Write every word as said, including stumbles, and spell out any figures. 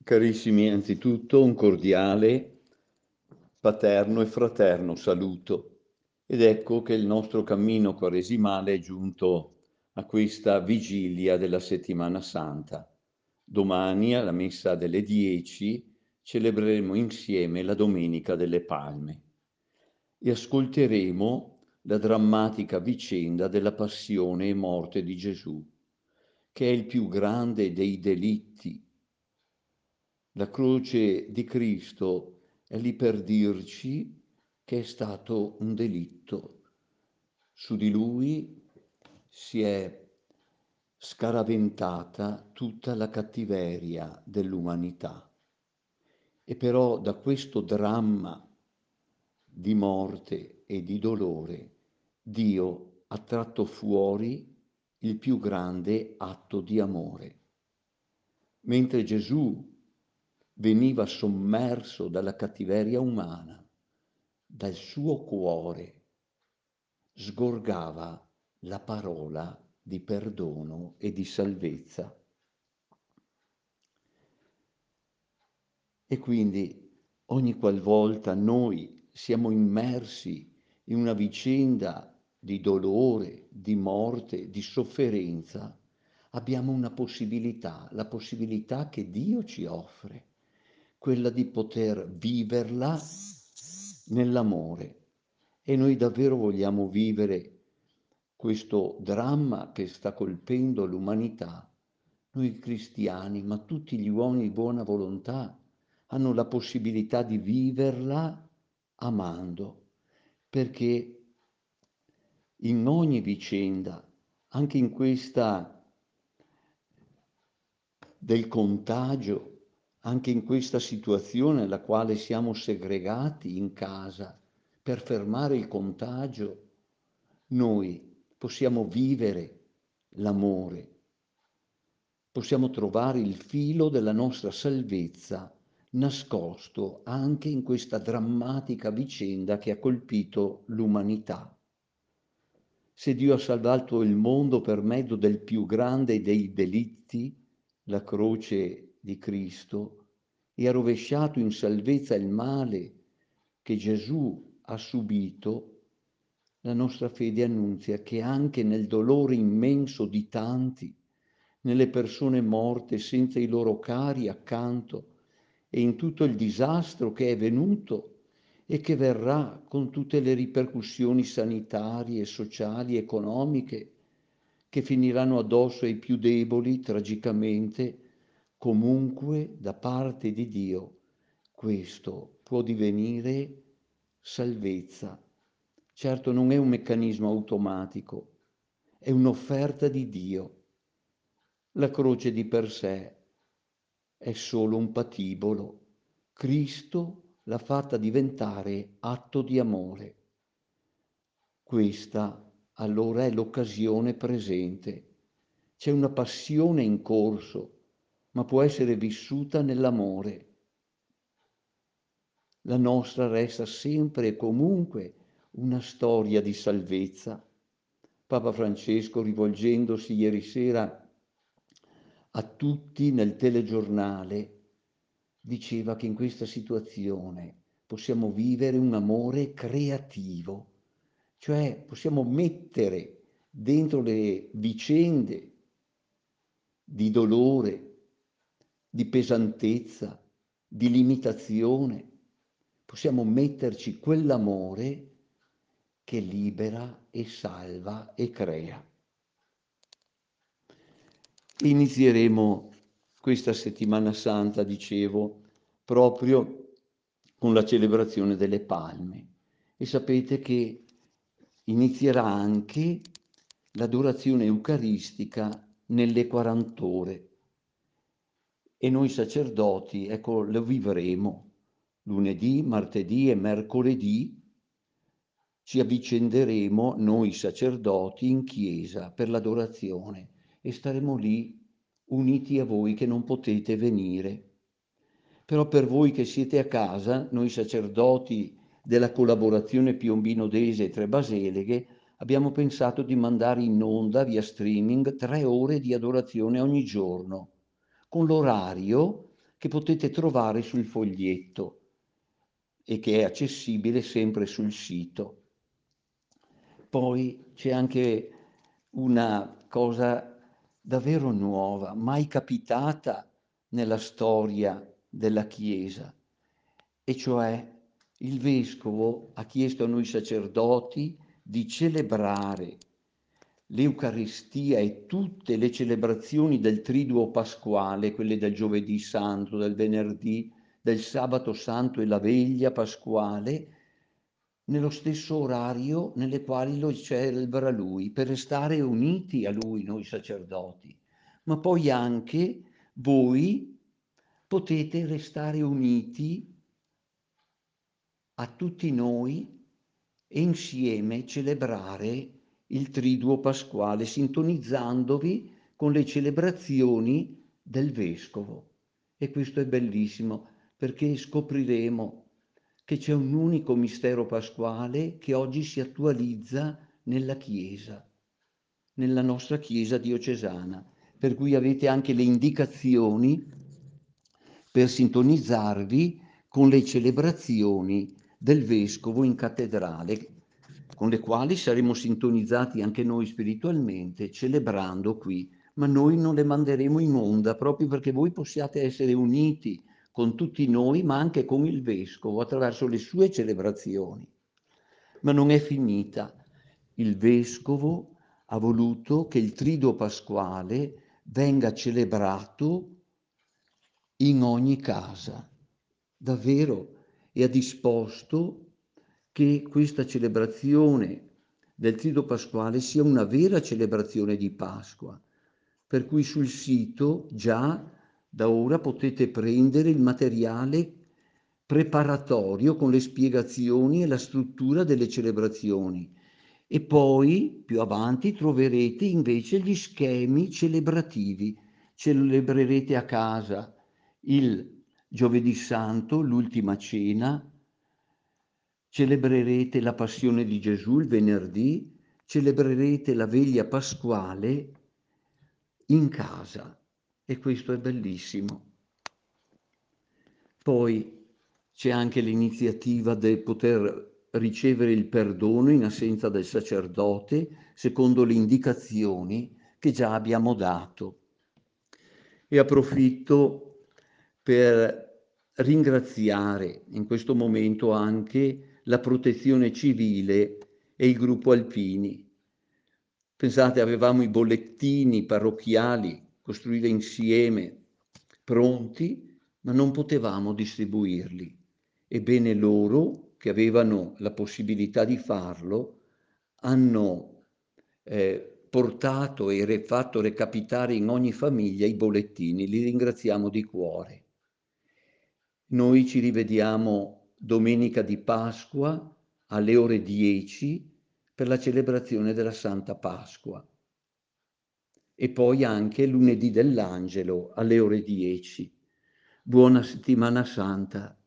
Carissimi, anzitutto un cordiale paterno e fraterno saluto. Ed ecco che il nostro cammino quaresimale è giunto a questa vigilia della Settimana Santa. Domani, alla messa delle dieci, celebreremo insieme la Domenica delle Palme e ascolteremo la drammatica vicenda della passione e morte di Gesù, che è il più grande dei delitti. La croce di Cristo è lì per dirci che è stato un delitto. Su di lui si è scaraventata tutta la cattiveria dell'umanità. E però da questo dramma di morte e di dolore, Dio ha tratto fuori il più grande atto di amore. Mentre Gesù veniva sommerso dalla cattiveria umana, dal suo cuore sgorgava la parola di perdono e di salvezza. E quindi ogni qualvolta noi siamo immersi in una vicenda di dolore, di morte, di sofferenza, abbiamo una possibilità, la possibilità che Dio ci offre, quella di poter viverla nell'amore. E noi davvero vogliamo vivere questo dramma che sta colpendo l'umanità. Noi cristiani, ma tutti gli uomini di buona volontà, hanno la possibilità di viverla amando, perché in ogni vicenda, anche in questa del contagio, anche in questa situazione nella quale siamo segregati in casa per fermare il contagio, noi possiamo vivere l'amore, possiamo trovare il filo della nostra salvezza nascosto anche in questa drammatica vicenda che ha colpito l'umanità. Se Dio ha salvato il mondo per mezzo del più grande dei delitti, la croce di Cristo, e ha rovesciato in salvezza il male che Gesù ha subito, la nostra fede annunzia che anche nel dolore immenso di tanti, nelle persone morte senza i loro cari accanto e in tutto il disastro che è venuto e che verrà con tutte le ripercussioni sanitarie, sociali, economiche che finiranno addosso ai più deboli tragicamente, comunque da parte di Dio questo può divenire salvezza. Certo non è un meccanismo automatico, è un'offerta di Dio. La croce di per sé è solo un patibolo. Cristo l'ha fatta diventare atto di amore. Questa allora è l'occasione presente. C'è una passione in corso, ma può essere vissuta nell'amore. La nostra resta sempre e comunque una storia di salvezza. Papa Francesco, rivolgendosi ieri sera a tutti nel telegiornale, diceva che in questa situazione possiamo vivere un amore creativo, cioè possiamo mettere dentro le vicende di dolore, di pesantezza, di limitazione, possiamo metterci quell'amore che libera e salva e crea. Inizieremo questa settimana santa, dicevo, proprio con la celebrazione delle palme. E sapete che inizierà anche l'adorazione eucaristica nelle quarant'ore. E noi sacerdoti, ecco, lo vivremo lunedì, martedì e mercoledì. Ci avvicenderemo noi sacerdoti in chiesa per l'adorazione e staremo lì uniti a voi che non potete venire. Però per voi che siete a casa, noi sacerdoti della collaborazione Piombino Dese e Tre Baseleghe, abbiamo pensato di mandare in onda via streaming tre ore di adorazione ogni giorno, con l'orario che potete trovare sul foglietto e che è accessibile sempre sul sito. Poi c'è anche una cosa davvero nuova, mai capitata nella storia della Chiesa, e cioè il Vescovo ha chiesto a noi sacerdoti di celebrare l'Eucaristia e tutte le celebrazioni del Triduo Pasquale, quelle del Giovedì Santo, del Venerdì, del Sabato Santo e la Veglia Pasquale, nello stesso orario nelle quali lo celebra Lui, per restare uniti a Lui, noi sacerdoti. Ma poi anche voi potete restare uniti a tutti noi e insieme celebrare il Triduo Pasquale, sintonizzandovi con le celebrazioni del Vescovo. E questo è bellissimo, perché scopriremo che c'è un unico mistero pasquale che oggi si attualizza nella Chiesa, nella nostra Chiesa diocesana, per cui avete anche le indicazioni per sintonizzarvi con le celebrazioni del Vescovo in cattedrale, con le quali saremo sintonizzati anche noi spiritualmente, celebrando qui, ma noi non le manderemo in onda proprio perché voi possiate essere uniti con tutti noi, ma anche con il Vescovo attraverso le sue celebrazioni. Ma non è finita. Il Vescovo ha voluto che il Triduo Pasquale venga celebrato in ogni casa, davvero, e ha disposto che questa celebrazione del Triduo Pasquale sia una vera celebrazione di Pasqua, per cui sul sito già da ora potete prendere il materiale preparatorio con le spiegazioni e la struttura delle celebrazioni, e poi più avanti troverete invece gli schemi celebrativi. Celebrerete a casa il Giovedì Santo, l'ultima cena, celebrerete la Passione di Gesù il venerdì, celebrerete la veglia pasquale in casa, e questo è bellissimo. Poi c'è anche l'iniziativa di poter ricevere il perdono in assenza del sacerdote, secondo le indicazioni che già abbiamo dato. E approfitto per ringraziare in questo momento anche la Protezione Civile e il gruppo Alpini. Pensate, avevamo i bollettini parrocchiali costruiti insieme, pronti, ma non potevamo distribuirli. Ebbene loro, che avevano la possibilità di farlo, hanno eh, portato e re- fatto recapitare in ogni famiglia i bollettini. Li ringraziamo di cuore. Noi ci rivediamo domenica di Pasqua alle ore dieci per la celebrazione della Santa Pasqua, e poi anche lunedì dell'Angelo alle ore dieci. Buona settimana santa.